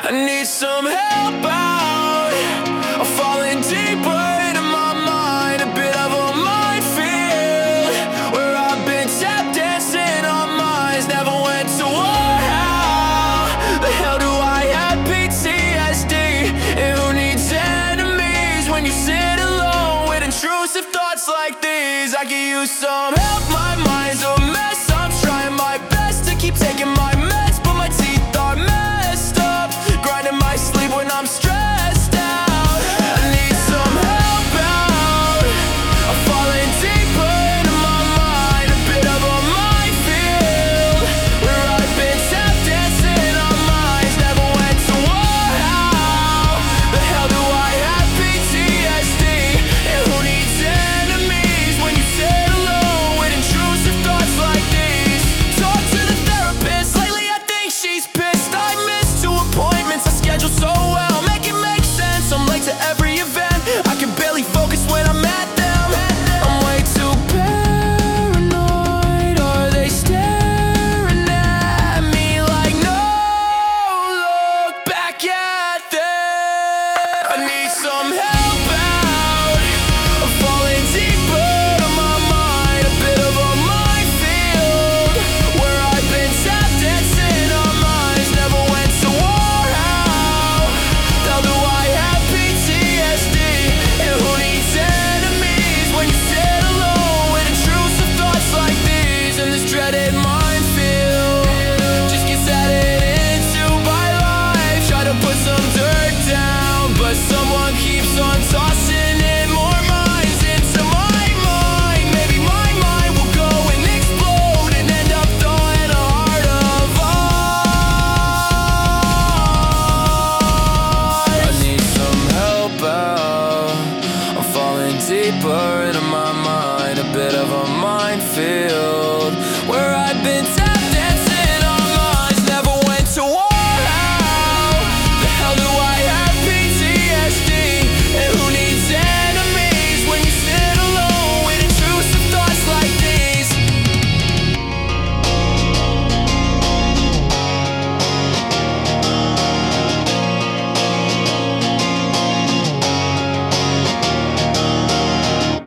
I need some help out. I'm falling deeper into my mind, a bit of a minefield, where I've been tap dancing on minds, never went to war. How the hell do I have PTSD? And who needs enemies when you sit alone with intrusive thoughts like these? I could use some help, my mind